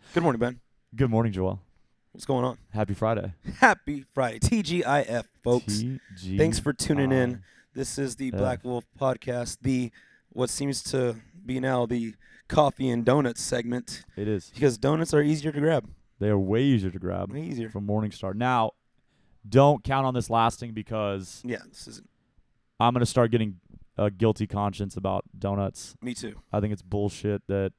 Good morning, Ben. Good morning, Joel. What's going on? Happy Friday. Happy Friday. TGIF, folks. TG. Thanks for tuning in. This is the Black Wolf Podcast, the what seems to be now the coffee and donuts segment, It is. because donuts are easier to grab. They are way easier to grab Way easier. from Morningstar. Now, don't count on this lasting because Yeah, this isn't. I'm going to start getting a guilty conscience about donuts. Me too. I think it's bullshit that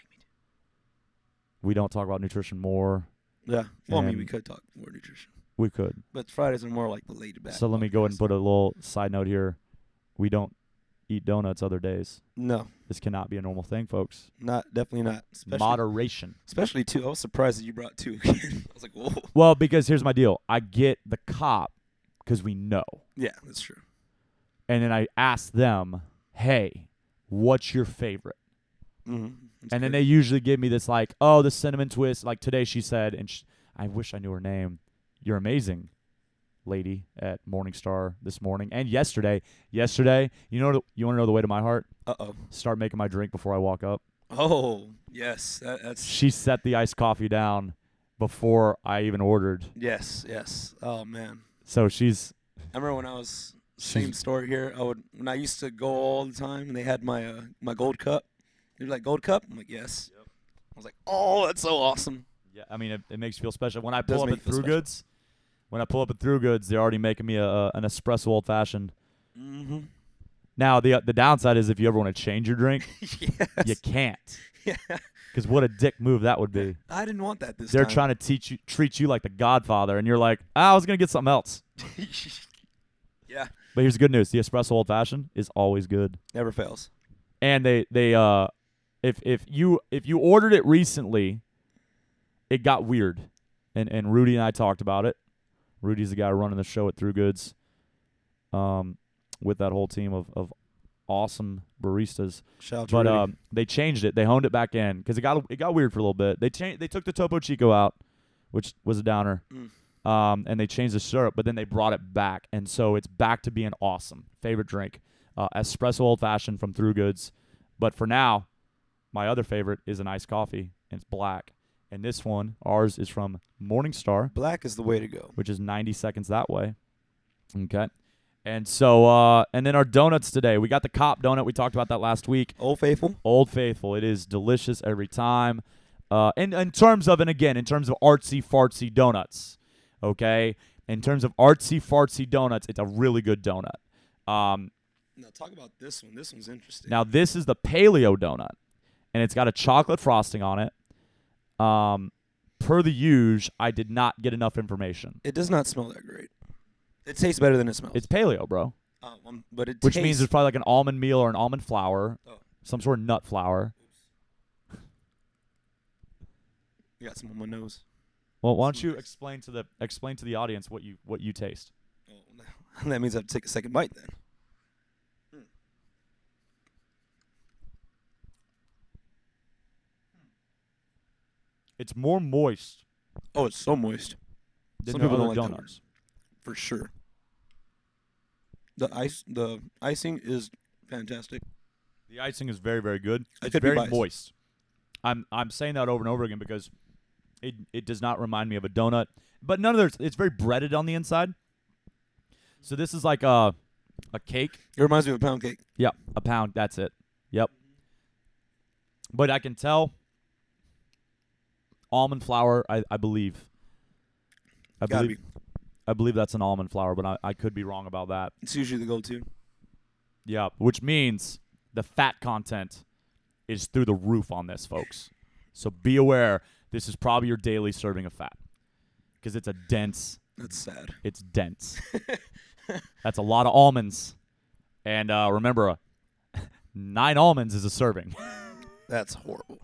we don't talk about nutrition more. Yeah. Well, I mean, we And- could talk more nutrition, We could. but Fridays are more like the laid back. So let me go ahead and put a little side note here. We don't eat donuts other days. No, This cannot be a normal thing, folks. definitely not. Moderation. Especially two. I was surprised that you brought two again. I was like, whoa. Well, because here's my deal. I get the cop because we know. Yeah, that's true. And then I ask them, hey, what's your favorite? Mm-hmm. And then they usually give me this like, oh, the cinnamon twist. Like today she said, and I wish I knew her name. You're amazing, lady at Morningstar this morning. And yesterday, you want to know the way to my heart? Uh-oh. Start making my drink before I walk up. Oh, yes. That's... She set the iced coffee down before I even ordered. Yes. Oh, man. So she's... I remember when I was... Same story here. When I used to go all the time, and they had my my gold cup. They were like, gold cup? I'm like, yes. Yep. I was like, oh, that's so awesome. Yeah, I mean, it makes you feel special. When I Does pull up make at you feel Through Goods, they're already making me an espresso old fashioned. Mm-hmm. Now the downside is if you ever want to change your drink, Yes. you can't. Yeah. Because what a dick move that would be. I didn't want that this They're time. trying to treat you like the Godfather, and you're like, I was gonna get something else. Yeah. But here's the good news: the espresso old fashioned is always good. Never fails. And if you ordered it recently, it got weird, and Rudy and I talked about it. Rudy's the guy running the show at Through Goods, with that whole team of awesome baristas. Shout out to But Rudy. they changed it. They honed it back in because it got weird for a little bit. They took the Topo Chico out, which was a downer. And they changed the syrup, but then they brought it back, and so it's back to being awesome. Favorite drink, espresso old fashioned from Through Goods. But for now, my other favorite is an iced coffee, and it's black. And this one, ours, is from Morningstar, Black is the way to go. which is 90 seconds that way. Okay. And so, and then our donuts today. We got the Cop donut. We talked about that last week. Old Faithful. Old Faithful. It is delicious every time. And in terms of artsy fartsy donuts, okay? In terms of artsy fartsy donuts, it's a really good donut. Now talk about this one. This one's interesting. Now this is the paleo donut, and it's got a chocolate frosting on it. Per the usual, I did not get enough information. It does not smell that great. It tastes better than it smells. It's paleo, bro, but it which tastes... means there's probably like an almond meal or an almond flour, Oh. some sort of nut flour. You got some on my nose. Well, why don't you explain to the audience what you taste? Oh, that means I have to take a second bite then. It's more moist Oh, it's so moist. than Some the people other don't like that donuts. For sure. The icing is fantastic. The icing is very, very good. I It's could be very biased. moist. I'm saying that over and over again because it does not remind me of a donut. But none of it's very breaded on the inside. So this is like a cake. It reminds me of a pound cake. Yeah, a pound. That's it. Yep. But I can tell almond flour. I believe. Gotta be. I believe that's an almond flour, but I could be wrong about that. It's usually the go-to. Yeah, which means the fat content is through the roof on this, folks. So be aware, this is probably your daily serving of fat because it's a dense. That's sad. It's dense. That's a lot of almonds. And remember, 9 almonds is a serving. That's horrible.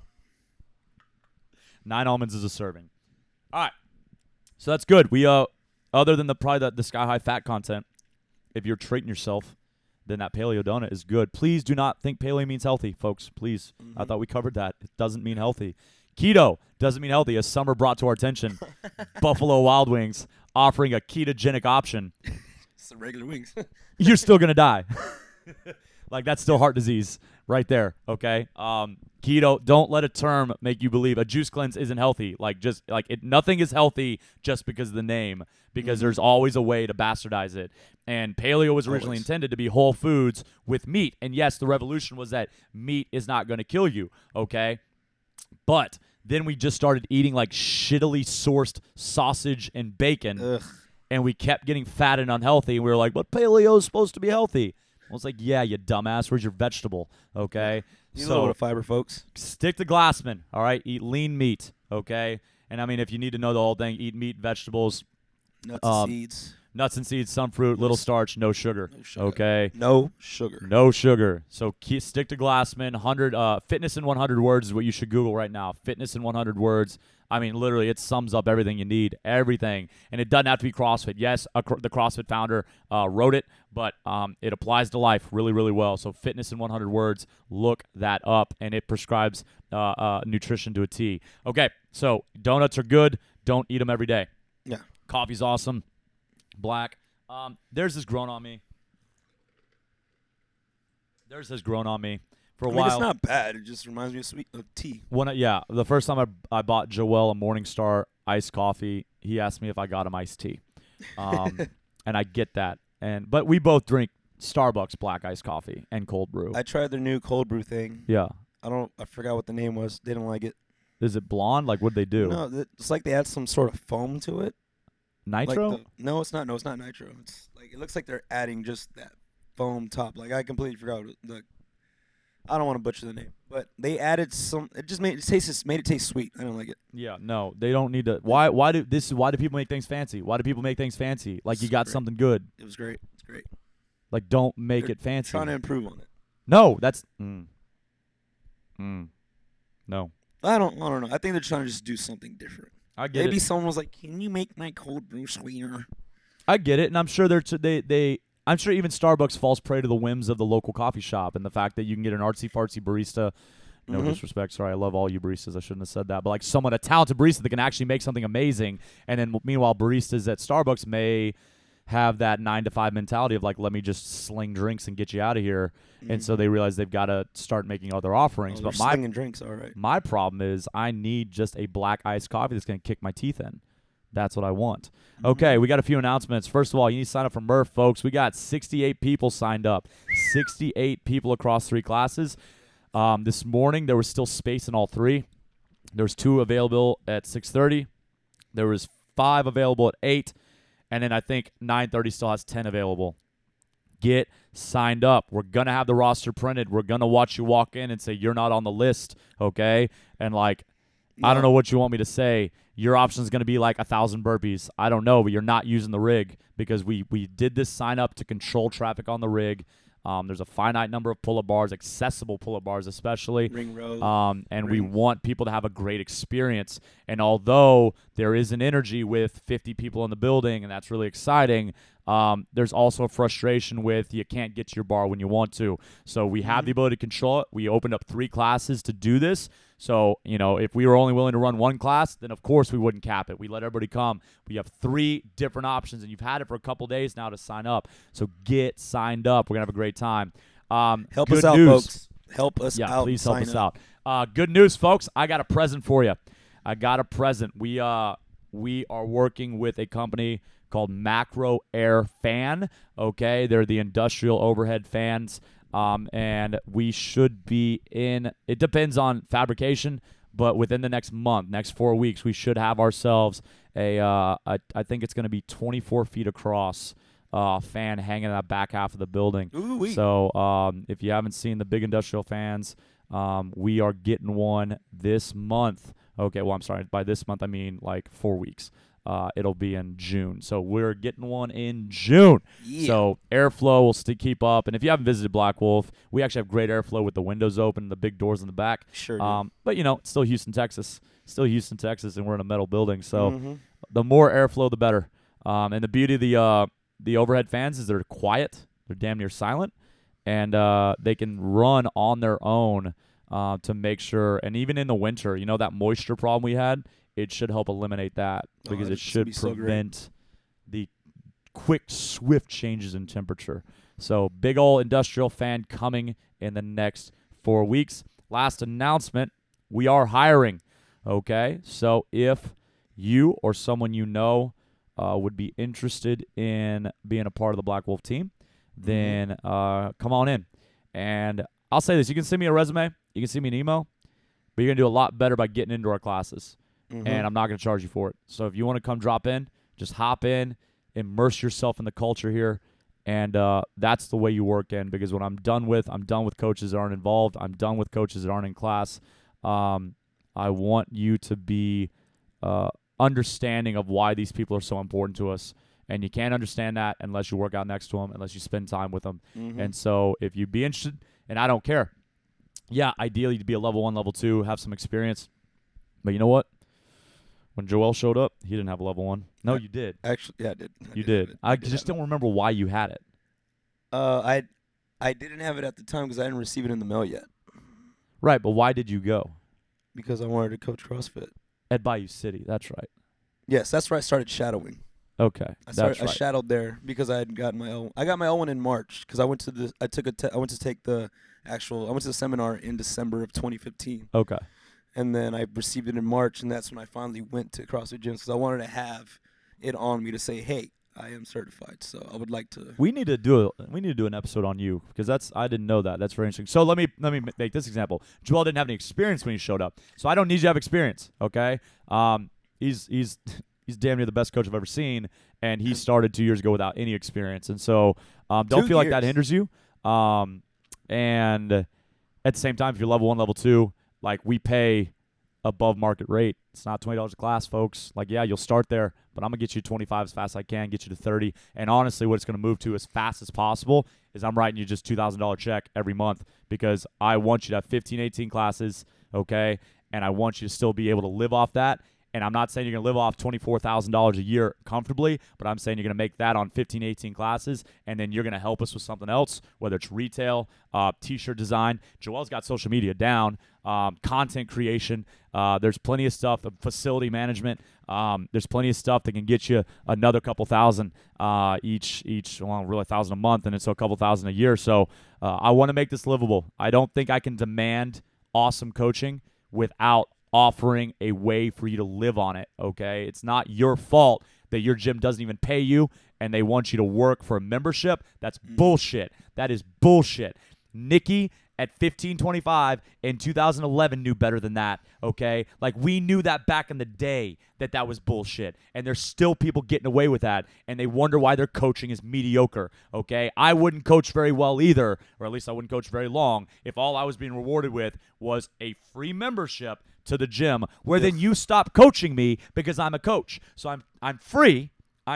9 almonds is a serving. All right. So that's good. We other than the sky high fat content, if you're treating yourself, then that paleo donut is good. Please do not think paleo means healthy, folks. Please. I thought we covered that. It doesn't mean healthy. Keto doesn't mean healthy. As summer brought to our attention, Buffalo Wild Wings offering a ketogenic option. It's the regular wings. You're still going to die. Like that's still heart disease right there. Okay. Keto. Don't let a term make you believe a juice cleanse isn't healthy. Nothing is healthy just because of the name. Because there's always a way to bastardize it. And paleo was originally intended to be whole foods with meat. And yes, the revolution was that meat is not going to kill you. Okay. But then we just started eating like shittily sourced sausage and bacon. Ugh. And we kept getting fat and unhealthy. And we were like, but paleo is supposed to be healthy. I was like, yeah, you dumbass. Where's your vegetable? Okay. Need a little bit of fiber, folks. Stick to Glassman. All right. Eat lean meat. Okay. And I mean, if you need to know the whole thing, eat meat, vegetables, nuts and seeds. Nuts and seeds, some fruit, little starch, no sugar. No sugar. Okay. No sugar. No sugar. So stick to Glassman. Fitness in 100 words is what you should Google right now. Fitness in 100 words. I mean, literally, it sums up everything you need. Everything. And it doesn't have to be CrossFit. Yes, the CrossFit founder wrote it, but it applies to life really, really well. So Fitness in 100 words, look that up, and it prescribes nutrition to a T. Okay, so donuts are good. Don't eat them every day. Yeah. Coffee's awesome. Black. Theirs has grown on me. Theirs has grown on me for a while. It's not bad. It just reminds me of tea. The first time I bought Joel a Morningstar iced coffee, he asked me if I got him iced tea. And I get that. But we both drink Starbucks black iced coffee and cold brew. I tried their new cold brew thing. Yeah. I forgot what the name was. Didn't like it. Is it blonde? Like, what'd they do? No, it's like they add some sort of foam to it. Nitro? No, it's not. No, it's not nitro. It's like it looks like they're adding just that foam top. Like I completely forgot I don't want to butcher the name, but they added some. It just made it taste sweet. I don't like it. Yeah, no, they don't need to. Why do people make things fancy? Why do people make things fancy? Like you got something good. It was great. It's great. Like don't make it fancy. Trying to improve on it. No, that's no. I don't know. I think they're trying to just do something different. I get it. Maybe someone was like, "Can you make my cold brew sweeter?" I get it, and I'm sure I'm sure even Starbucks falls prey to the whims of the local coffee shop and the fact that you can get an artsy-fartsy barista. No disrespect, sorry, I love all you baristas. I shouldn't have said that. But like a talented barista that can actually make something amazing. And then meanwhile, baristas at Starbucks may have that 9 to 5 mentality of like, let me just sling drinks and get you out of here. And so they realize they've got to start making other offerings. But slinging drinks, all right. My problem is I need just a black iced coffee that's going to kick my teeth in. That's what I want. Okay, we got a few announcements. First of all, you need to sign up for Murph, folks. We got 68 people signed up. 68 people across 3 classes. This morning, there was still space in all 3. There was 2 available at 6:30. There was 5 available at 8. And then I think 9:30 still has 10 available. Get signed up. We're going to have the roster printed. We're going to watch you walk in and say, you're not on the list, okay? And like, I don't know what you want me to say. Your option is going to be like 1,000 burpees. I don't know, but you're not using the rig because we did this sign up to control traffic on the rig. There's a finite number of pull-up bars, accessible pull-up bars especially. Ring row. We want people to have a great experience. And although there is an energy with 50 people in the building, and that's really exciting, there's also a frustration with you can't get to your bar when you want to. So we have the ability to control it. We opened up 3 classes to do this. So, if we were only willing to run 1 class, then of course we wouldn't cap it. We let everybody come. We have 3 different options, and you've had it for a couple days now to sign up. So get signed up. We're going to have a great time. Help us out, folks. Help us out. Yeah, please help us out. Good news, folks. I got a present for you. I got a present. We are working with a company called Macro Air Fan. Okay, they're the industrial overhead fans. And we should be in, it depends on fabrication, but within the next 4 weeks, we should have ourselves I think it's going to be 24 feet across fan hanging in the back half of the building. Ooh-wee. So if you haven't seen the big industrial fans, we are getting one this month. Okay, well, I'm sorry. By this month, I mean like 4 weeks. It'll be in June. So we're getting one in June. Yeah. So airflow will still keep up. And if you haven't visited Black Wolf, we actually have great airflow with the windows open and the big doors in the back. Sure do. But, it's still Houston, Texas. And we're in a metal building. So the more airflow, the better. And the beauty of the overhead fans is they're quiet. They're damn near silent. And they can run on their own to make sure. And even in the winter, that moisture problem we had, it should help eliminate that because it should prevent the quick, swift changes in temperature. So big ol' industrial fan coming in the next 4 weeks. Last announcement, we are hiring, okay? So if you or someone you know would be interested in being a part of the Black Wolf team, then come on in. And I'll say this. You can send me a resume. You can send me an email. But you're going to do a lot better by getting into our classes. And I'm not going to charge you for it. So if you want to come drop in, just hop in, immerse yourself in the culture here. And that's the way you work in, because what I'm done with coaches that aren't involved. I'm done with coaches that aren't in class. I want you to be understanding of why these people are so important to us. And you can't understand that unless you work out next to them, unless you spend time with them. And so if you'd be interested, and I don't care. Yeah, ideally to be a level 1, level 2, have some experience. But you know what? When Joel showed up, he didn't have a level 1. No, you did. Actually, yeah, I did. You did. I just don't remember why you had it. I didn't have it at the time because I didn't receive it in the mail yet. Right, but why did you go? Because I wanted to coach CrossFit. At Bayou City, that's right. Yes, that's where I started shadowing. Okay, I that's right. shadowed there because I had gotten my own. I got my own one in March because I went to the. I went to the seminar in December of 2015. Okay. And then I received it in March, and that's when I finally went to CrossFit gyms because I wanted to have it on me to say, "Hey, I am certified." So I would like to. We need to do an episode on you, because I didn't know that. That's very interesting. So let me make this example. Joel didn't have any experience when he showed up, so I don't need you to have experience. Okay. He's damn near the best coach I've ever seen, and he started 2 years ago without any experience. And so don't feel like that hinders you. And at the same time, if you're level 1, level 2, like, we pay above market rate. It's not $20 a class, folks. Like, yeah, you'll start there, but I'm going to get you to 25 as fast as I can, get you to 30. And honestly, what it's going to move to as fast as possible is I'm writing you just $2,000 check every month, because I want you to have 15, 18 classes, okay? And I want you to still be able to live off that. And I'm not saying you're going to live off $24,000 a year comfortably, but I'm saying you're going to make that on 15, 18 classes, and then you're going to help us with something else, whether it's retail, T-shirt design. Joel's got social media down, content creation. There's plenty of stuff, facility management. There's plenty of stuff that can get you another couple thousand each, well, really $1,000 a month, and it's a couple thousand a year. So I want to make this livable. I don't think I can demand awesome coaching without offering a way for you to live on it, okay? It's not your fault that your gym doesn't even pay you and they want you to work for a membership. That's bullshit. That is bullshit. Nikki at 1525 in 2011 knew better than that, okay? Like, we knew that back in the day that was bullshit, and there's still people getting away with that, and they wonder why their coaching is mediocre, okay? I wouldn't coach very well either, or at least I wouldn't coach very long, if all I was being rewarded with was a free membership to the gym, where then you stop coaching me because I'm a coach. So I'm free,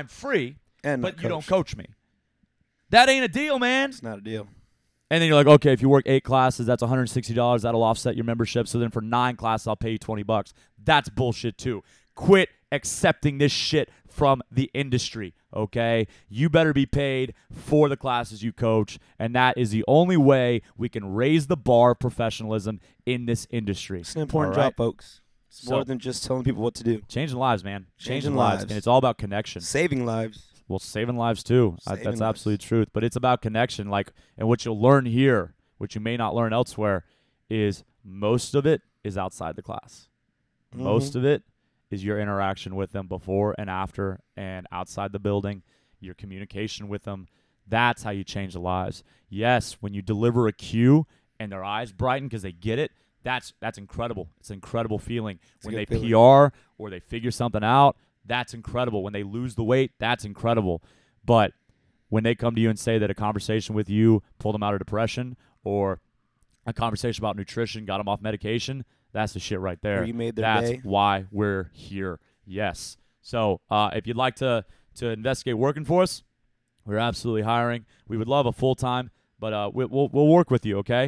but you don't coach me. That ain't a deal, man. It's not a deal. And then you're like, okay, if you work 8 classes, that's $160. That'll offset your membership. So then for 9 classes, I'll pay you $20. That's bullshit too. Quit accepting this shit from the industry, okay? You better be paid for the classes you coach, and that is the only way we can raise the bar of professionalism in this industry. It's an important job, folks. It's more than just telling people what to do. Changing lives, man. Changing lives. And it's all about connection. Saving lives. Well, saving lives too. That's absolute truth. But it's about connection. Like, and what you'll learn here, which you may not learn elsewhere, is most of it is outside the class. Most of it is your interaction with them before and after and outside the building, your communication with them. That's how you change the lives. Yes, when you deliver a cue and their eyes brighten because they get it, that's incredible. It's an incredible feeling. When they PR or they figure something out, that's incredible. When they lose the weight, that's incredible. But when they come to you and say that a conversation with you pulled them out of depression, or a conversation about nutrition got them off medication, that's the shit right there. Or you made their day. That's why we're here. Yes. So if you'd like to investigate working for us, we're absolutely hiring. We would love a full-time, but we'll work with you, okay?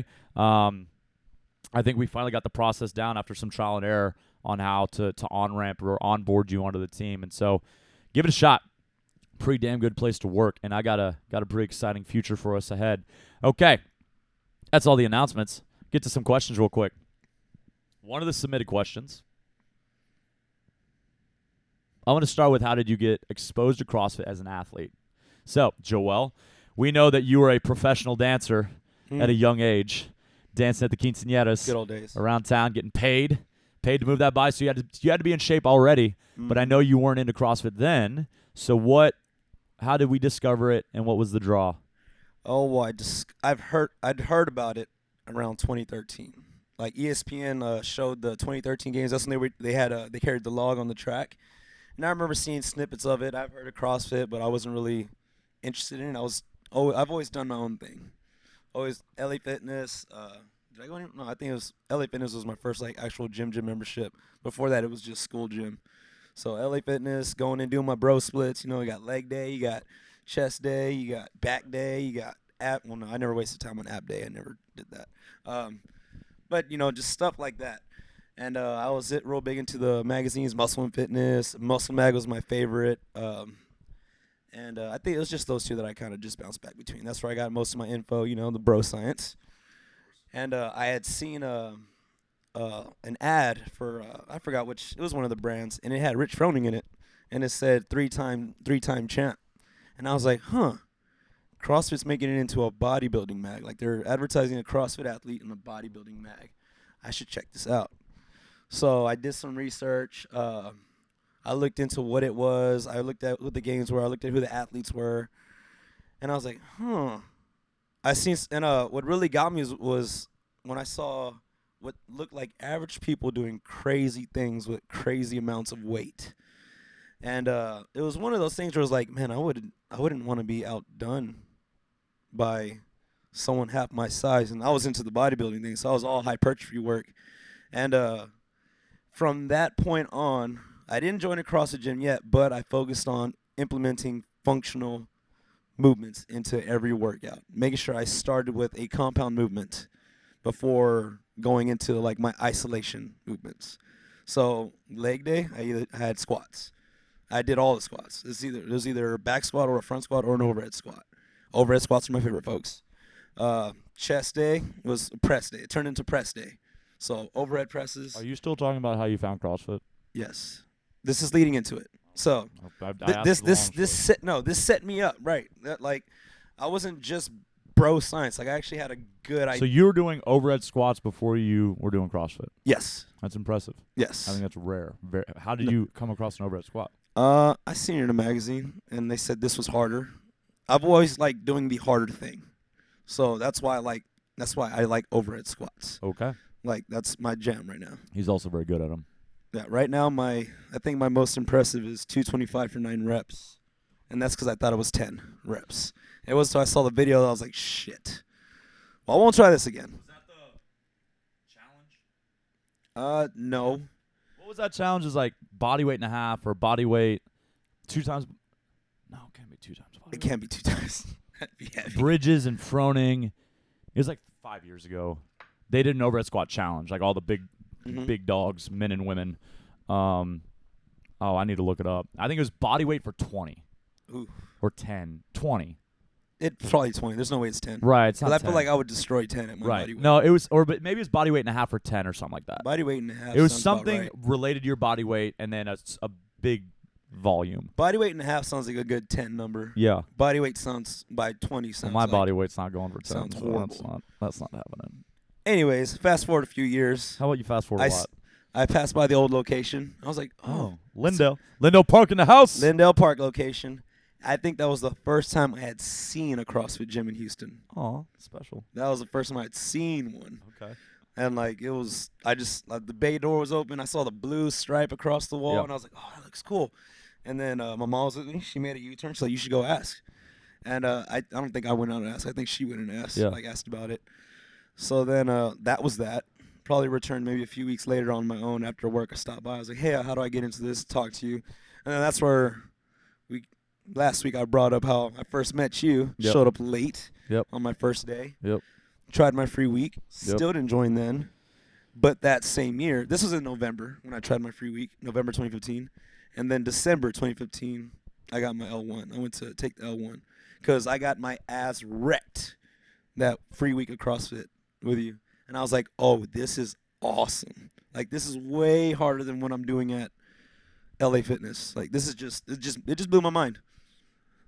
I think we finally got the process down after some trial and error on how to on-ramp or onboard you onto the team. And so give it a shot. Pretty damn good place to work, and I got a pretty exciting future for us ahead. Okay, that's all the announcements. Get to some questions real quick. One of the submitted questions, I want to start with, how did you get exposed to CrossFit as an athlete? So, Joel, we know that you were a professional dancer at a Mm. young age, dancing at the quinceañeras Good old days. around town, getting paid to move that body. So you had to be in shape already. But I know you weren't into CrossFit then. So how did we discover it, and what was the draw? Oh, well, I'd heard about it around 2013. Like ESPN showed the 2013 games. That's when they carried the log on the track, and I remember seeing snippets of it. I've heard of CrossFit, but I wasn't really interested in it. I've always done my own thing. Always LA Fitness. Did I go any? No, I think it was LA Fitness was my first like actual gym membership. Before that, it was just school gym. So LA Fitness, going and doing my bro splits. You know, you got leg day, you got chest day, you got back day, you got ab. Well, no, I never wasted time on ab day. I never did that. But you know, just stuff like that. And I was real big into the magazines, Muscle and Fitness. Muscle Mag was my favorite. And I think it was just those two that I kind of just bounced back between. That's where I got most of my info, you know, the bro science. And I had seen an ad for I forgot which, it was one of the brands, and it had Rich Froning in it, and it said three-time champ. And I was like, CrossFit's making it into a bodybuilding mag. Like they're advertising a CrossFit athlete in a bodybuilding mag. I should check this out. So I did some research. I looked into what it was. I looked at what the games were. I looked at who the athletes were. And I was like, I seen, and what really got me was when I saw what looked like average people doing crazy things with crazy amounts of weight. And it was one of those things where I was like, man, I wouldn't want to be outdone by someone half my size. And I was into the bodybuilding thing, so I was all hypertrophy work. And from that point on, I didn't join a CrossFit gym yet, but I focused on implementing functional movements into every workout, making sure I started with a compound movement before going into like my isolation movements. So leg day, I had squats. I did all the squats. It was either a back squat or a front squat or an overhead squat. Overhead squats are my favorite, folks. Chest day was press day. It turned into press day. So overhead presses. Are you still talking about how you found CrossFit? Yes. This is leading into it. So this set me up, right? That like I wasn't just bro science. Like I actually had a good idea. So you were doing overhead squats before you were doing CrossFit. Yes. That's impressive. Yes. I think that's rare. How did you come across an overhead squat? I seen it in a magazine, and they said this was harder. I've always liked doing the harder thing, so that's why I like overhead squats. Okay. Like that's my jam right now. He's also very good at them. Yeah, right now I think my most impressive is 225 for 9 reps, and that's because I thought it was 10 reps. It was so I saw the video, I was like, shit. Well, I won't try this again. Was that the challenge? No. What was that challenge? Is like body weight and a half or body weight 2 times? No, it can't be 2 times. It can't be 2 times. That'd be heavy. Bridges and Froning. It was like 5 years ago. They did an overhead squat challenge, like all the big dogs, men and women. I need to look it up. I think it was body weight for 20. Ooh. Or 10. 20. It's probably 20. There's no way it's 10. Right. It's not But I 10. feel like I would destroy 10 at my right. body weight. No, it was, but maybe it's body weight and a half or 10 or something like that. Body weight and a half. It was sounds something about right. related to your body weight and then a big volume. Body weight and a half sounds like a good 10 number. Yeah. Body weight sounds by 20 sounds. My like, body weight's not going for 10. sounds so horrible. That's not happening. Anyways, fast forward a few years. How about you fast forward a lot? I passed by the old location. I was like, Lindell Park in the house. Lindell Park location. I think that was the first time I had seen a CrossFit gym in Houston. Oh, special. That was the first time I had seen one. Okay. And like it was, the bay door was open. I saw the blue stripe across the wall, and I was like, oh, that looks cool. And then my mom was with me. She made a U-turn. She's like, you should go ask. And I don't think I went out and asked. I think she went and asked. Yeah. Like asked about it. So then that was that. Probably returned maybe a few weeks later on my own after work. I stopped by. I was like, hey, how do I get into this? Talk to you. And then that's where last week I brought up how I first met you. Yep. Showed up late Yep. on my first day. Yep. Tried my free week. Yep. Still didn't join then. But that same year, this was in November when I tried my free week, November 2015. And then December 2015, I got my L1. I went to take the L1 because I got my ass wrecked that free week of CrossFit with you. And I was like, oh, this is awesome. Like, this is way harder than what I'm doing at LA Fitness. Like, this is it just blew my mind.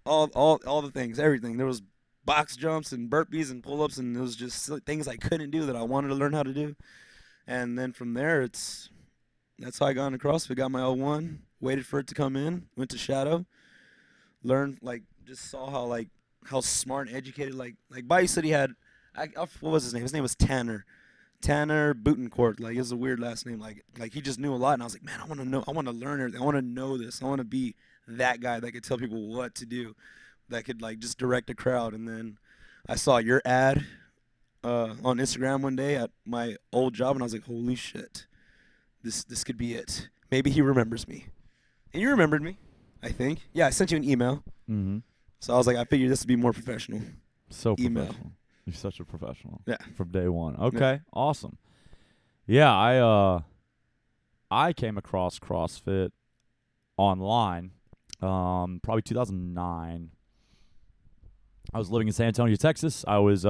all the things, everything. There was box jumps and burpees and pull-ups, and it was just things I couldn't do that I wanted to learn how to do. And then from there, that's how I got into CrossFit. Got my L1, waited for it to come in, went to Shadow, learned, like, just saw how smart and educated, like Bai said he had, what was his name? His name was Tanner. Tanner Butencourt. Like, it's a weird last name. Like he just knew a lot, and I was like, man, I want to know, I want to learn everything. I want to know this. I want to be that guy that could tell people what to do, that could, like, just direct a crowd. And then I saw your ad on Instagram one day at my old job, and I was like, holy shit, this could be it. Maybe he remembers me. And you remembered me, I think. Yeah, I sent you an email. Mm-hmm. So I was like, I figured this would be more professional. So Email. professional. You're such a professional. Yeah. From day one. Okay. Awesome. Yeah, I came across CrossFit online, probably 2009. I was living in San Antonio, Texas. I was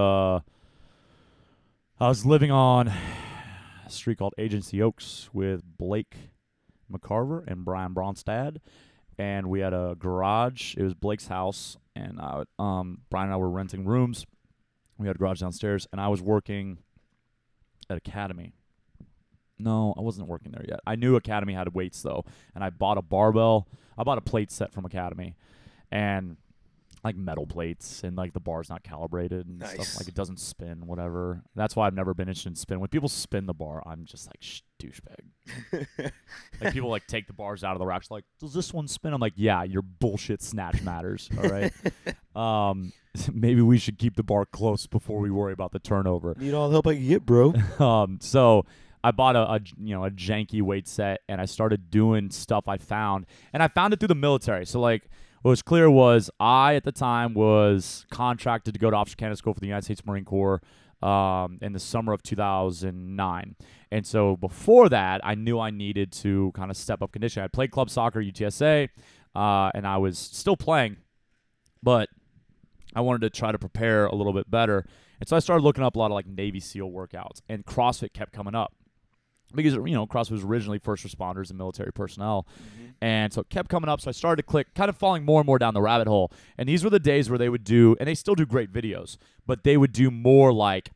living on a street called Agency Oaks with Blake McCarver and Brian Bronstad, and we had a garage. It was Blake's house, and Brian and I were renting rooms. We had a garage downstairs, and I was working at Academy. No, I wasn't working there yet. I knew Academy had weights, though, and I bought a barbell. I bought a plate set from Academy, and like metal plates, and like the bar's not calibrated and stuff. Like, it doesn't spin, whatever. That's why I've never been interested in spin. When people spin the bar, I'm just like, douchebag. Like, people like take the bars out of the racks, like, does this one spin? I'm like, yeah, your bullshit snatch matters. All right. Maybe we should keep the bar close before we worry about the turnover. Need all the help I can get, bro. So I bought a janky weight set, and I started doing stuff I found, and I found it through the military. So, like, what was clear was I, at the time, was contracted to go to Officer Candidate School for the United States Marine Corps in the summer of 2009. And so before that, I knew I needed to kind of step up conditioning. I played club soccer, UTSA, and I was still playing, but I wanted to try to prepare a little bit better. And so I started looking up a lot of, like, Navy SEAL workouts, and CrossFit kept coming up. Because, CrossFit was originally first responders and military personnel. Mm-hmm. And so it kept coming up, so I started to click, kind of falling more and more down the rabbit hole. And these were the days where they would do, and they still do great videos, but they would do more, like,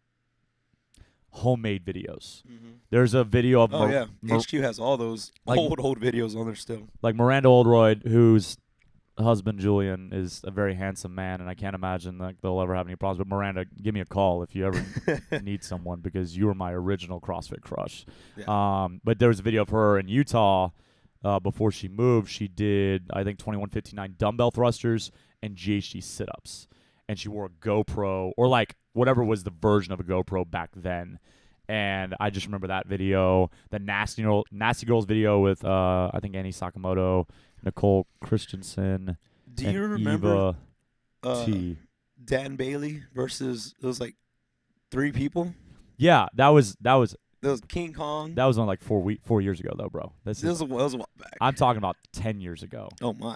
homemade videos. Mm-hmm. There's a video of... HQ has all those, like, old videos on there still. Like Miranda Oldroyd, whose husband, Julian, is a very handsome man, and I can't imagine that they'll ever have any problems. But Miranda, give me a call if you ever need someone, because you were my original CrossFit crush. Yeah. But there was a video of her in Utah before she moved. She did, I think, 2159 dumbbell thrusters and GHD sit-ups. And she wore a GoPro, or like whatever was the version of a GoPro back then. And I just remember that video, the Nasty Girls video with, I think, Annie Sakamoto, Nicole Christensen. Do you remember Eva T? Dan Bailey versus, it was like 3 people? Yeah, that was King Kong. That was on like 4 years ago, though, bro. This was a while back. I'm talking about 10 years ago. Oh my.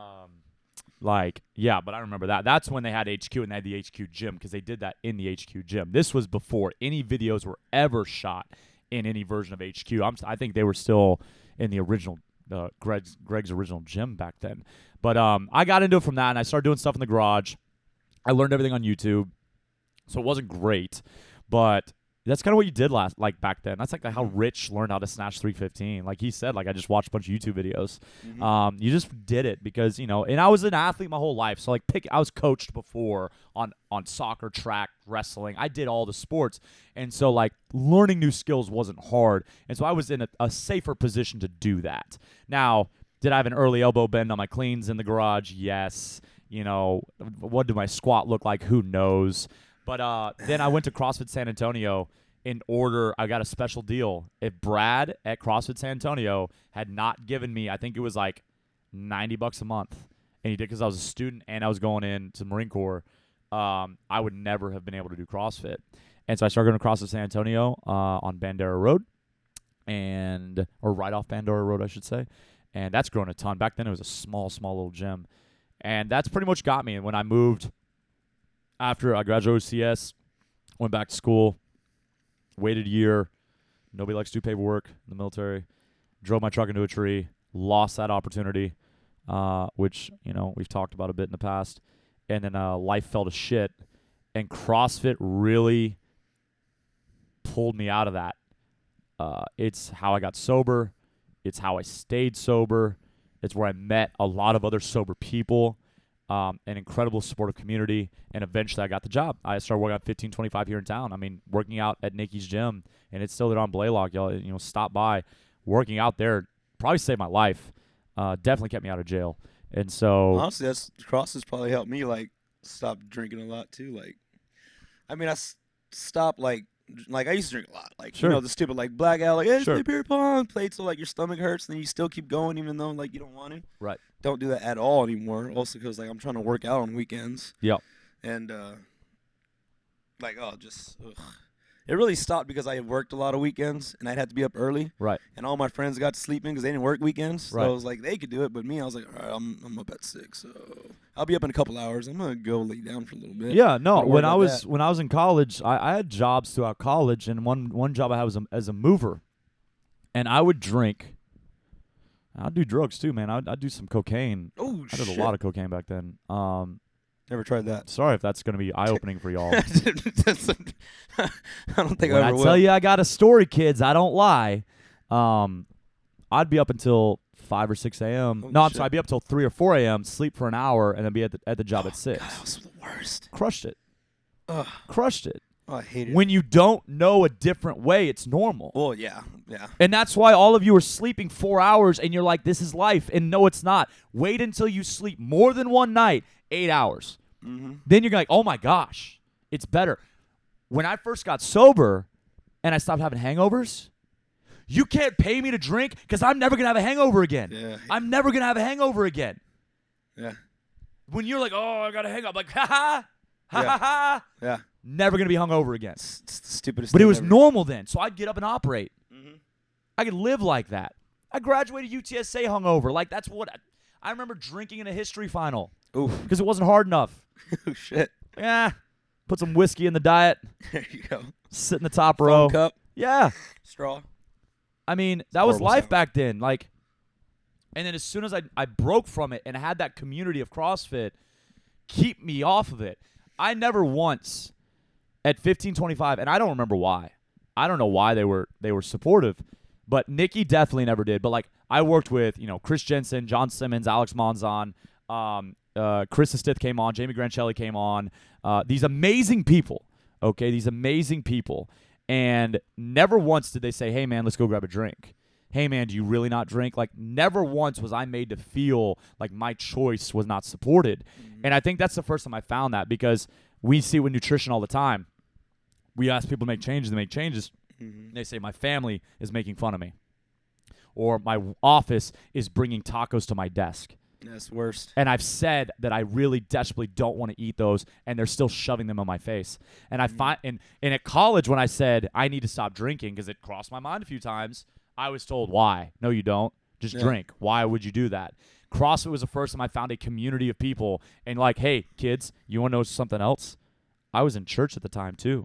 But I remember that. That's when they had HQ, and they had the HQ gym, because they did that in the HQ gym. This was before any videos were ever shot in any version of HQ. I think they were still in the original, Greg's original gym back then. But I got into it from that, and I started doing stuff in the garage. I learned everything on YouTube, so it wasn't great, but that's kind of what you did back then. That's like how Rich learned how to snatch 315. Like he said, like, I just watched a bunch of YouTube videos. Mm-hmm. You just did it because, and I was an athlete my whole life. So, like, I was coached before on soccer, track, wrestling. I did all the sports. And so, like, learning new skills wasn't hard. And so I was in a safer position to do that. Now, did I have an early elbow bend on my cleans in the garage? Yes. What did my squat look like? Who knows? But then I went to CrossFit San Antonio I got a special deal. If Brad at CrossFit San Antonio had not given me, I think it was like $90 a month, and he did because I was a student and I was going into the Marine Corps, I would never have been able to do CrossFit. And so I started going to CrossFit San Antonio on Bandera Road, or right off Bandera Road, I should say. And that's grown a ton. Back then it was a small little gym. And that's pretty much got me. And when I moved, after I graduated CS, went back to school, waited a year. Nobody likes to do paperwork in the military. Drove my truck into a tree. Lost that opportunity. which we've talked about a bit in the past, and then life fell to shit, and CrossFit really pulled me out of that. It's how I got sober. It's how I stayed sober. It's where I met a lot of other sober people, an incredible supportive community, and eventually I got the job. I started working at 1525 here in town. I mean, working out at Nikki's gym, and it's still there on Blaylock. Y'all, stop by. Working out there probably saved my life. Definitely kept me out of jail. And so honestly, CrossFit's probably helped me like stop drinking a lot too. Like, I mean, stopped like I used to drink a lot. Like, Sure. the stupid like blackout, like, hey, Sure. play beer pong, play till like your stomach hurts, and then you still keep going even though like you don't want to. Right. Don't do that at all anymore. Also, because like I'm trying to work out on weekends. Yep. And it really stopped because I had worked a lot of weekends and I'd have to be up early. Right. And all my friends got to sleep in because they didn't work weekends. So Right. I was like, they could do it, but me, I was like, all right, I'm up at 6, so I'll be up in a couple hours. I'm gonna go lay down for a little bit. Yeah, no. Don't worry When I about was that. in college, I had jobs throughout college, and one job I had was as a mover, and I would drink. I'd do drugs too, man. I'd do some cocaine. Oh I did shit! a lot of cocaine back then. Never tried that. Sorry if that's gonna be eye opening for y'all. I don't think When I I ever tell will. you I got a story, kids, I don't lie. I'd be up until 5 or 6 a.m. Holy No, I'm shit. sorry. I'd be up till 3 or 4 a.m., sleep for an hour, and then be at the job at 6. God, that was the worst. Crushed it. Ugh. Crushed it. Oh, I hate it. When you don't know a different way, it's normal. Well, yeah. And that's why all of you are sleeping 4 hours and you're like, this is life. And no, it's not. Wait until you sleep more than one night, 8 hours. Mm-hmm. Then you're like, oh my gosh, it's better. When I first got sober and I stopped having hangovers, you can't pay me to drink because I'm never going to have a hangover again. Yeah. I'm never going to have a hangover again. Yeah. When you're like, oh, I got a hangover, I'm like, ha ha, ha Yeah. ha ha. Yeah. Never going to be hungover again. It's the stupidest But it thing was ever. normal then, so I'd get up and operate. Mm-hmm. I could live like that. I graduated UTSA hungover. Like, that's what I remember drinking in a history final Oof. because it wasn't hard enough. Oh, shit. Yeah. Put some whiskey in the diet, There you go. sit in the top Foam row. cup, Yeah. straw. I mean, that was Horrible life sound. back then. Like, and then as soon as I broke from it and had that community of CrossFit keep me off of it, I never once at 1525, and I don't remember why. I don't know why they were supportive, but Nikki definitely never did. But like I worked with Chris Jensen, John Simmons, Alex Monzon, Chris Stith came on, Jamie Grancelli came on. These amazing people. Okay, these amazing people. And never once did they say, hey, man, let's go grab a drink. Hey, man, do you really not drink? Like, never once was I made to feel like my choice was not supported. Mm-hmm. And I think that's the first time I found that because we see it with nutrition all the time. We ask people to make changes, they make changes. Mm-hmm. They say, my family is making fun of me. Or my office is bringing tacos to my desk. That's worst. And I've said that I really desperately don't want to eat those, and they're still shoving them in my face. And I find, and at college, when I said I need to stop drinking because it crossed my mind a few times, I was told, "Why? No, you don't. Just Yeah. drink. Why would you do that?" CrossFit was the first time I found a community of people, and like, hey, kids, you want to know something else? I was in church at the time too.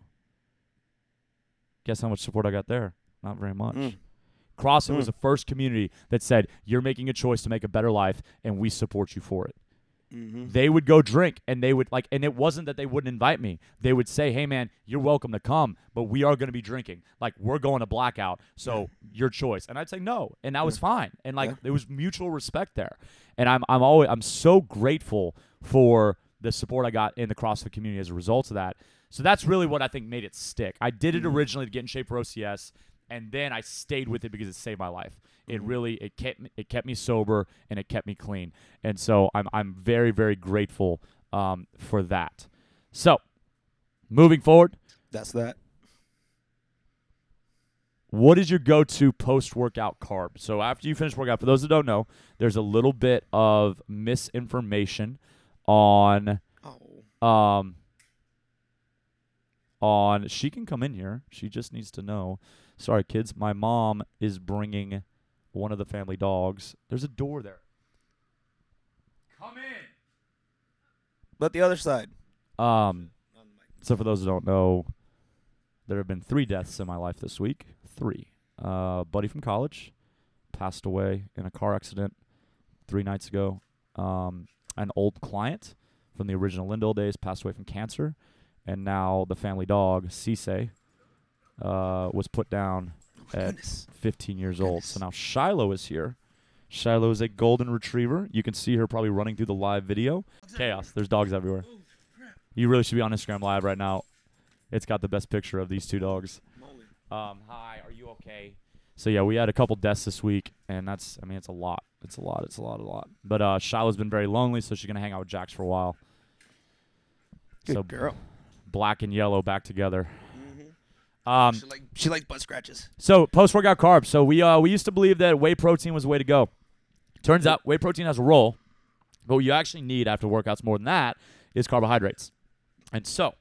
Guess how much support I got there? Not very much. Mm. CrossFit was the first community that said, you're making a choice to make a better life, and we support you for it. Mm-hmm. They would go drink, and they would and it wasn't that they wouldn't invite me. They would say, hey, man, you're welcome to come, but we are going to be drinking. Like, we're going to blackout, so your choice. And I'd say no, and that was fine. And, like, there was mutual respect there. And I'm so grateful for the support I got in the CrossFit community as a result of that. So that's really what I think made it stick. I did it originally to get in shape for OCS, and then I stayed with it because it saved my life. It really it kept me sober and it kept me clean, and so I'm very, very grateful for that. So moving forward, That's that. what is your go-to post-workout carb? So after you finish workout, for those that don't know, there's a little bit of misinformation on Oh. on she can come in here. She just needs to know. Sorry, kids. My mom is bringing one of the family dogs. There's a door there. Come in. But the other side. So for those who don't know, there have been 3 deaths in my life this week. 3. Buddy from college passed away in a car accident 3 nights ago. an old client from the original Lindell days, passed away from cancer, and now the family dog, Cisse, was put down at Goodness. 15 years old. So now Shiloh is here. Shiloh is a golden retriever. You can see her probably running through the live video. Chaos. There's dogs everywhere. You really should be on Instagram Live right now. It's got the best picture of these two dogs. Hi, are you okay? So, yeah, we had a couple deaths this week, and it's a lot. It's a lot. But Shiloh's been very lonely, so she's going to hang out with Jax for a while. Good so girl. Black and yellow back together. She likes butt scratches. So post-workout carbs. So we used to believe that whey protein was the way to go. Turns out whey protein has a role, but what you actually need after workouts more than that is carbohydrates. And so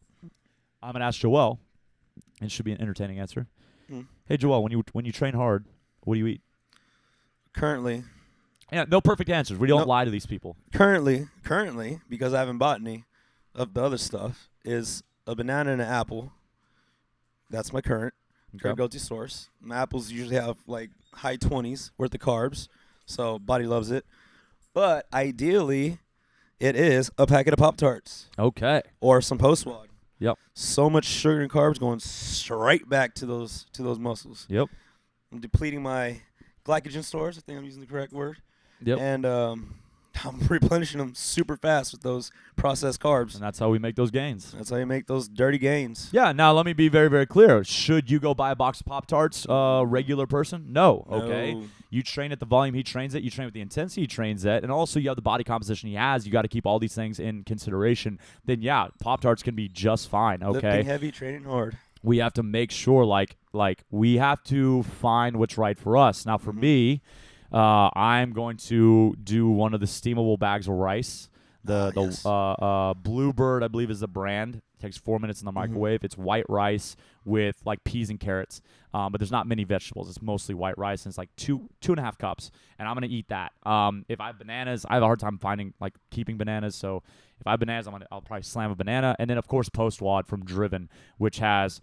I'm gonna ask Joel, and it should be an entertaining answer. Hey Joel, when you train hard, what do you eat? Currently, Yeah, no perfect answers. We don't lie to these people. currently, because I haven't bought any of the other stuff, is a banana and an apple. That's my current go-to source. My apples usually have like high 20s worth of carbs, so body loves it. But ideally, it is a packet of Pop-Tarts Okay. or some Post-WOD. Yep. So much sugar and carbs going straight back to those muscles. Yep. I'm depleting my glycogen stores. I think I'm using the correct word. Yep. And I'm replenishing them super fast with those processed carbs. And that's how we make those gains. That's how you make those dirty gains. Yeah, now let me be very, very clear. Should you go buy a box of Pop-Tarts, regular person? No, okay? No. You train at the volume he trains at. You train with the intensity he trains at. And also you have the body composition he has. You got to keep all these things in consideration. Then, yeah, Pop-Tarts can be just fine, okay? Lifting heavy, training hard. We have to make sure, like we have to find what's right for us. Now, for me, I'm going to do one of the steamable bags of rice. Yes. Bluebird, I believe, is the brand. It takes 4 minutes in the microwave. It's white rice with like peas and carrots. But there's not many vegetables. It's mostly white rice, and it's like two and a half cups. And I'm gonna eat that. If I have bananas, I have a hard time keeping bananas. So if I have bananas, I'll probably slam a banana. And then of course Post-WOD from Driven, which has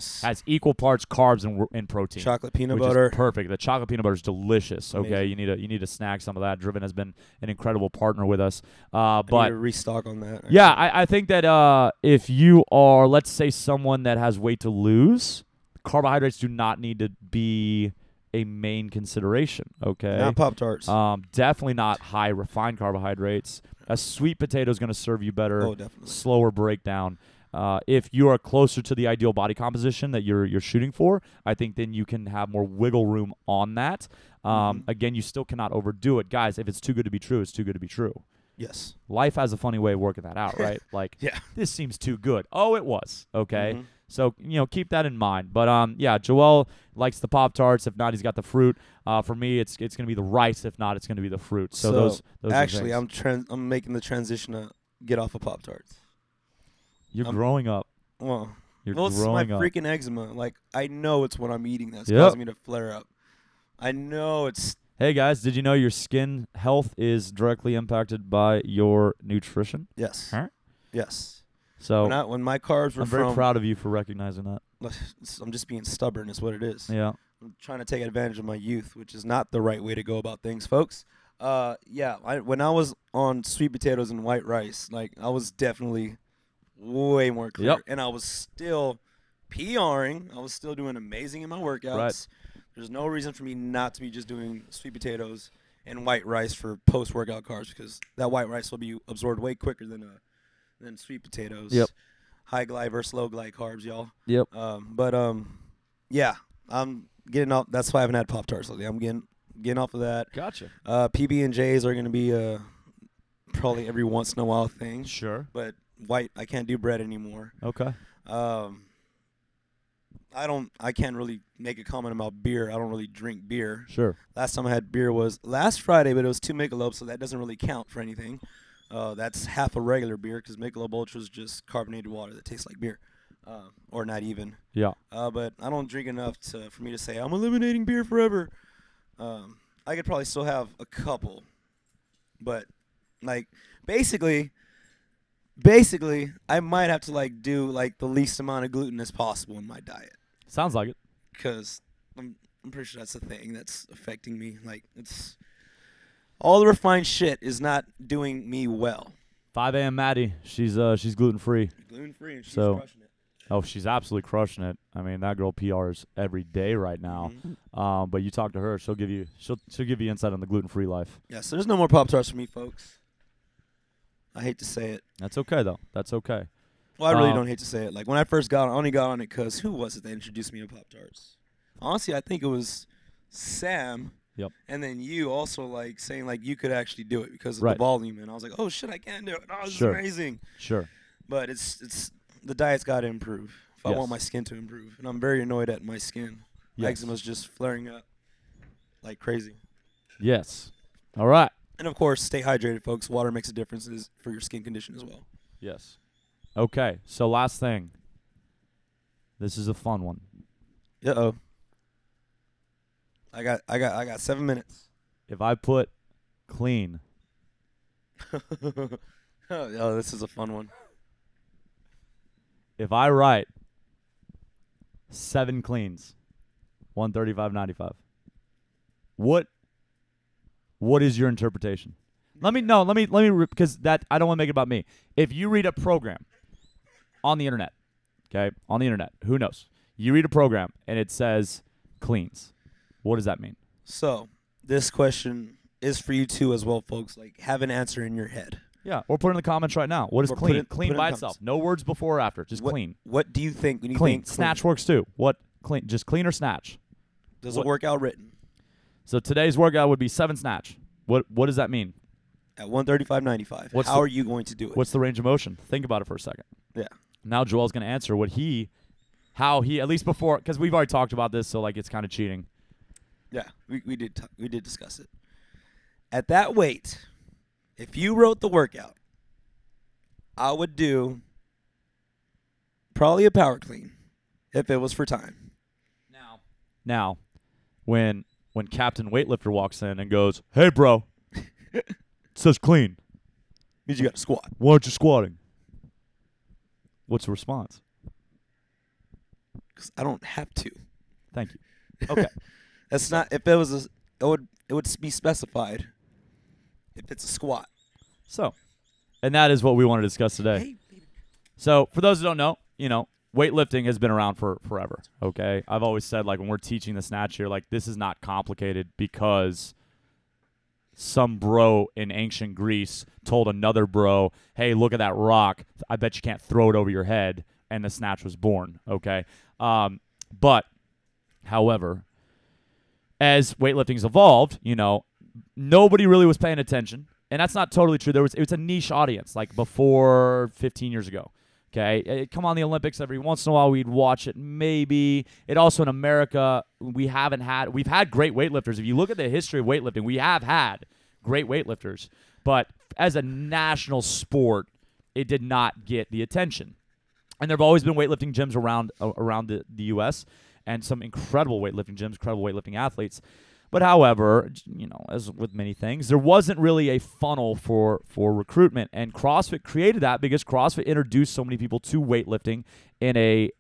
equal parts carbs and protein. Chocolate peanut which butter. is perfect. The chocolate peanut butter is delicious. Okay, Amazing. you need to snag some of that. Driven has been an incredible partner with us. I But need to restock on that. Actually. yeah, I think that if you are, let's say, someone that has weight to lose, carbohydrates do not need to be a main consideration, okay? Not Pop-Tarts. Definitely not high refined carbohydrates. A sweet potato is going to serve you better. Oh, definitely. Slower breakdown. If you are closer to the ideal body composition that you're shooting for, I think then you can have more wiggle room on that. Again, you still cannot overdo it. Guys, if it's too good to be true, it's too good to be true. Yes. Life has a funny way of working that out, right? Like, Yeah. this seems too good. Oh, it was. Okay. So, keep that in mind. But, yeah, Joel likes the Pop-Tarts. If not, he's got the fruit. For me, it's going to be the rice. If not, it's going to be the fruit. So those actually, are things. I'm making the transition to get off of Pop-Tarts. You're growing up. Well, You're it's my growing up. freaking eczema. Like, I know it's what I'm eating that's Yep. causing me to flare up. I know it's... Hey, guys, did you know your skin health is directly impacted by your nutrition? Yes. Huh? Yes. So When my carbs were I'm very proud of you for recognizing that. I'm just being stubborn is what it is. Yeah. I'm trying to take advantage of my youth, which is not the right way to go about things, folks. When I was on sweet potatoes and white rice, like, I was definitely way more clear. Yep. And I was still PRing. I was still doing amazing in my workouts. Right. There's no reason for me not to be just doing sweet potatoes and white rice for post-workout carbs, because that white rice will be absorbed way quicker than sweet potatoes. Yep. High glide versus low glide carbs, y'all. Yep. Yeah, I'm getting off. That's why I haven't had Pop-Tarts lately. I'm getting off of that. Gotcha. PB&Js are going to be probably every once in a while thing. Sure. But white, I can't do bread anymore. Okay. I can't really make a comment about beer. I don't really drink beer. Sure. Last time I had beer was last Friday, but it was 2 Michelob, so that doesn't really count for anything. That's half a regular beer, because Michelob Ultra is just carbonated water that tastes like beer, or not even. Yeah. But I don't drink enough for me to say I'm eliminating beer forever. I could probably still have a couple, but like basically, I might have to do the least amount of gluten as possible in my diet, Sounds like it. because I'm pretty sure that's the thing that's affecting me. Like, All the refined shit is not doing me well. 5 a.m. Maddie, she's gluten free. Gluten free, and she's So- crushing it. Oh, she's absolutely crushing it. I mean, that girl PRs every day right now. Mhm. But you talk to her, she'll give you insight on the gluten free life. Yeah, so there's no more Pop-Tarts for me, folks. I hate to say it. That's okay though. That's okay. Well, I really Um, don't hate to say it. Like, when I first got on, I only got on it because who was it that introduced me to Pop-Tarts? Honestly, I think it was Sam. Yep. And then you also, like, saying, like, you could actually do it because of Right. the volume. And I was like, oh, shit, I can do it. Oh, this Sure. is amazing. Sure. But it's the diet's got to improve if I Yes. want my skin to improve. And I'm very annoyed at my skin. Yes. Eczema's just flaring up like crazy. Yes. All right. And, of course, stay hydrated, folks. Water makes a difference for your skin condition as well. Yes. Okay. So last thing. This is a fun one. Uh-oh. I got 7 minutes. If I put clean, Oh, this is a fun one. if I write 7 cleans, 135.95. What is your interpretation? Let me because that I don't want to make it about me. If you read a program on the internet, okay, who knows? You read a program and it says cleans. What does that mean? So, this question is for you too as well, folks. Like, have an answer in your head. Yeah, or put it in the comments right now. What is Or put clean? it- Clean put it in by the itself. comments. No words before or after. Just clean. What do you think when you Clean. think Snatch works too. What clean? Just clean or snatch? Does what- a workout written So today's workout would be 7 snatch. What does that mean? at 135.95? What's How the- are you going to do it? What's the range of motion? Think about it for a second. Yeah. Now Joel's going to answer how he, at least before, because we've already talked about this, so like it's kind of cheating. Yeah, we did discuss it. At that weight, if you wrote the workout, I would do probably a power clean if it was for time. Now, when Captain Weightlifter walks in and goes, "Hey, bro, it says clean. Means you got to squat. Why aren't you squatting?" What's the response? Because I don't have to. Thank you. Okay. That's not. If it was it would be specified. If it's a squat. So, and that is what we want to discuss today. Hey, baby. So, for those who don't know, weightlifting has been around for forever, okay? I've always said, like, when we're teaching the snatch here, like, this is not complicated because some bro in ancient Greece told another bro, hey, look at that rock. I bet you can't throw it over your head, and the snatch was born, okay? But, however, as weightlifting's evolved, nobody really was paying attention. And that's not totally true. It was a niche audience, like before 15 years ago. Okay, it come on the Olympics every once in a while. We'd watch it, maybe. It also in America, we've had great weightlifters. If you look at the history of weightlifting, we have had great weightlifters. But as a national sport, it did not get the attention. And there have always been weightlifting gyms around the U.S. and some incredible weightlifting gyms, incredible weightlifting athletes. But however, as with many things, there wasn't really a funnel for recruitment, and CrossFit created that because CrossFit introduced so many people to weightlifting in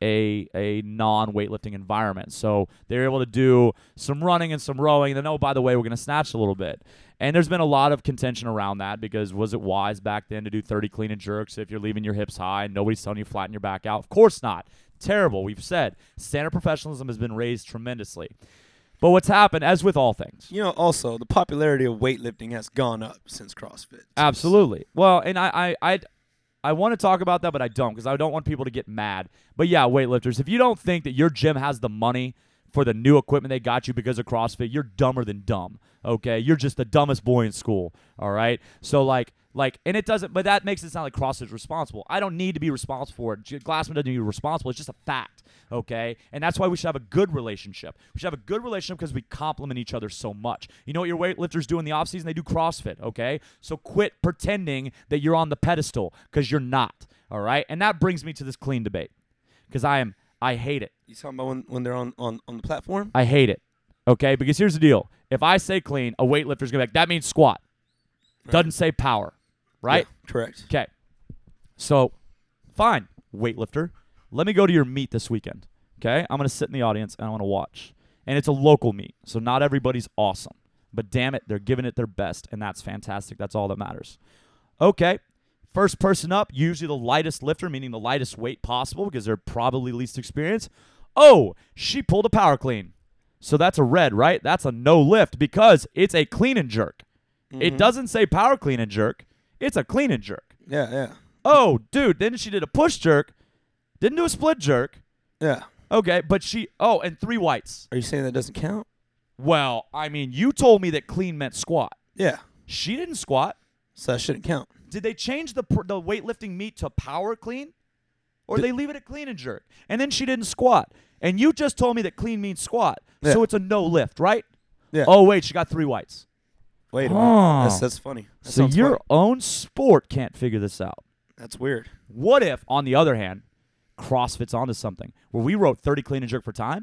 a non-weightlifting environment. So they were able to do some running and some rowing, and then, oh, by the way, we're going to snatch a little bit. And there's been a lot of contention around that because was it wise back then to do 30 clean and jerks if you're leaving your hips high and nobody's telling you to flatten your back out? Of course not. Terrible. We've said standard professionalism has been raised tremendously. But what's happened, as with all things. Also, the popularity of weightlifting has gone up since CrossFit. Absolutely. Well, and I want to talk about that, but I don't because I don't want people to get mad. But yeah, weightlifters, if you don't think that your gym has the money for the new equipment they got you because of CrossFit, you're dumber than dumb, okay? You're just the dumbest boy in school, all right? So, and it doesn't, but that makes it sound like CrossFit's responsible. I don't need to be responsible for it. Glassman doesn't need to be responsible. It's just a fact, okay? And that's why we should have a good relationship. We should have a good relationship because we complement each other so much. You know what your weightlifters do in the offseason? They do CrossFit, okay? So quit pretending that you're on the pedestal because you're not, all right? And that brings me to this clean debate because I hate it. You talking about when they're on the platform? I hate it, okay? Because here's the deal. If I say clean, a weightlifter's going to be like, that means squat. Right. Doesn't say power, right? Yeah, correct. Okay. So, fine, weightlifter. Let me go to your meet this weekend, okay? I'm going to sit in the audience and I want to watch. And it's a local meet, so not everybody's awesome, But damn it, they're giving it their best, and that's fantastic. That's all that matters. Okay. First person up, usually the lightest lifter, meaning the lightest weight possible because they're probably least experienced. Oh, she pulled a power clean. So that's a red, right? That's a no lift because it's a clean and jerk. It doesn't say power clean and jerk. It's a clean and jerk. Yeah. Oh, dude, then she did a push jerk. Didn't do a split jerk. Yeah. Okay, but and 3 whites. Are you saying that doesn't count? Well, I mean, you told me that clean meant squat. Yeah. She didn't squat. So that shouldn't count. Did they change the weightlifting meet to power clean? Or they leave it at clean and jerk? And then she didn't squat. And you just told me that clean means squat. Yeah. So it's a no lift, right? Yeah. Oh, wait, she got 3 whites. Wait a Oh. minute. That's funny. That So sounds your funny. own sport can't figure this out. That's weird. What if, on the other hand, CrossFit's onto something where we wrote 30 clean and jerk for time,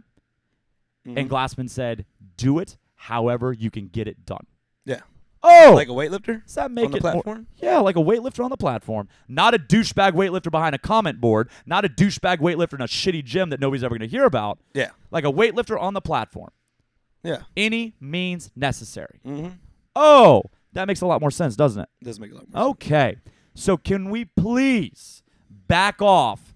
and Glassman said, do it however you can get it done. Yeah. Oh! Like a weightlifter? Does that make on the it more- platform? Yeah, like a weightlifter on the platform. Not a douchebag weightlifter behind a comment board. Not a douchebag weightlifter in a shitty gym that nobody's ever going to hear about. Yeah. Like a weightlifter on the platform. Yeah. Any means necessary. Mm-hmm. Oh, that makes a lot more sense, doesn't it? Does make a lot more sense. Okay. So can we please back off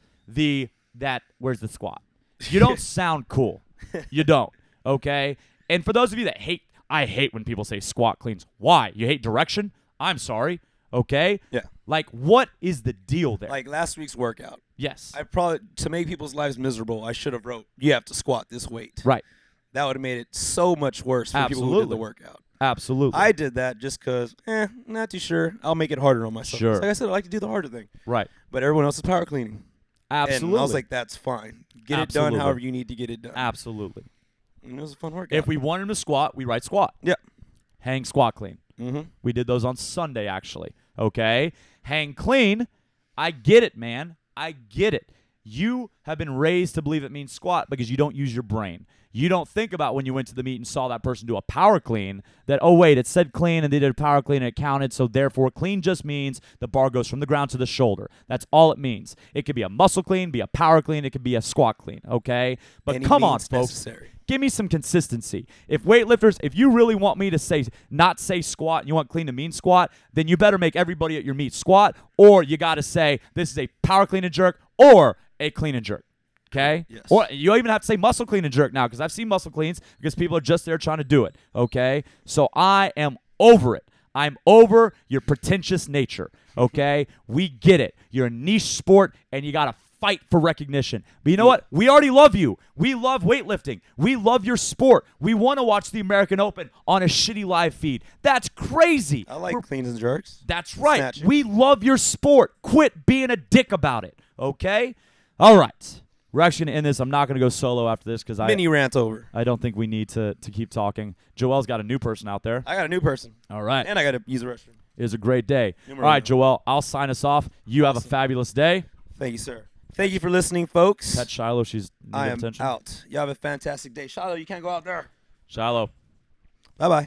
where's the squat? You don't sound cool. You don't. Okay? And for those of you that I hate when people say squat cleans. Why? You hate direction? I'm sorry. Okay? Yeah. Like, what is the deal there? Like last week's workout. Yes. I probably, to make people's lives miserable, I should have wrote, you have to squat this weight. Right. That would have made it so much worse for people who did Absolutely. the workout. Absolutely. I did that just because, not too sure. I'll make it harder on myself. Sure. Like I said, I like to do the harder thing. right. But everyone else is power cleaning. Absolutely. And I was like, that's fine. Get it Absolutely. done however you need to get it done. Absolutely. And it was a fun workout. If we want him to squat, we write squat. Yeah. Hang squat clean. Mm-hmm. We did those on Sunday, actually. Okay? Hang clean. I get it, man. I get it. You have been raised to believe it means squat because you don't use your brain. You don't think about when you went to the meet and saw that person do a power clean that, oh, wait, it said clean and they did a power clean and it counted, so therefore clean just means the bar goes from the ground to the shoulder. That's all it means. It could be a muscle clean, be a power clean, it could be a squat clean, okay? But Any come on, means folks. necessary. Give me some consistency. If weightlifters, if you really want me to not say squat and you want clean to mean squat, then you better make everybody at your meet squat, or you got to say this is a power clean and jerk or a clean and jerk. Okay? Yes. Or you even have to say muscle clean and jerk now because I've seen muscle cleans because people are just there trying to do it. Okay? So I am over it. I'm over your pretentious nature. Okay? We get it. You're a niche sport and you got to fight for recognition. But you know what? We already love you. We love weightlifting. We love your sport. We want to watch the American Open on a shitty live feed. That's crazy. I like cleans and jerks. That's right. Snatching. We love your sport. Quit being a dick about it. Okay? All right. We're actually going to end this. I'm not going to go solo after this because Mini rant over. I don't think we need to keep talking. Joel's got a new person out there. I got a new person. All right. And I got to use the restroom. It was a great day. Numero All right, uno. Joel, I'll sign us off. You have a Awesome. fabulous day. Thank you, sir. Thank you for listening, folks. Pet Shiloh, she's need I am attention. out. You have a fantastic day. Shiloh, you can't go out there. Shiloh. Bye-bye.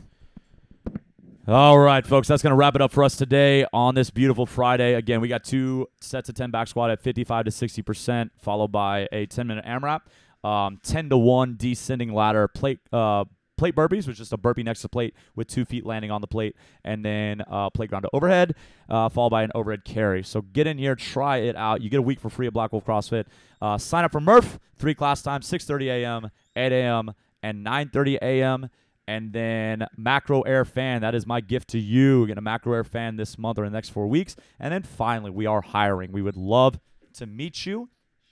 All right, folks, that's going to wrap it up for us today on this beautiful Friday. Again, we got 2 sets of 10 back squat at 55 to 60%, followed by a 10-minute AMRAP, 10-to-1 descending ladder plate burpees, which is just a burpee next to plate with 2 feet landing on the plate, and then plate ground to overhead, followed by an overhead carry. So get in here, try it out. You get a week for free at Black Wolf CrossFit. Sign up for Murph, 3 class times, 6:30 a.m., 8 a.m., and 9:30 a.m., and then Macro Air Fan. That is my gift to you. We're getting a Macro Air Fan this month or in the next 4 weeks. And then finally, we are hiring. We would love to meet you.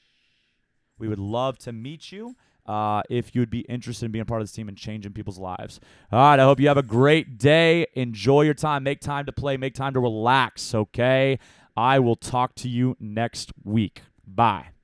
We would love to meet you if you'd be interested in being part of this team and changing people's lives. All right, I hope you have a great day. Enjoy your time. Make time to play. Make time to relax, okay? I will talk to you next week. Bye.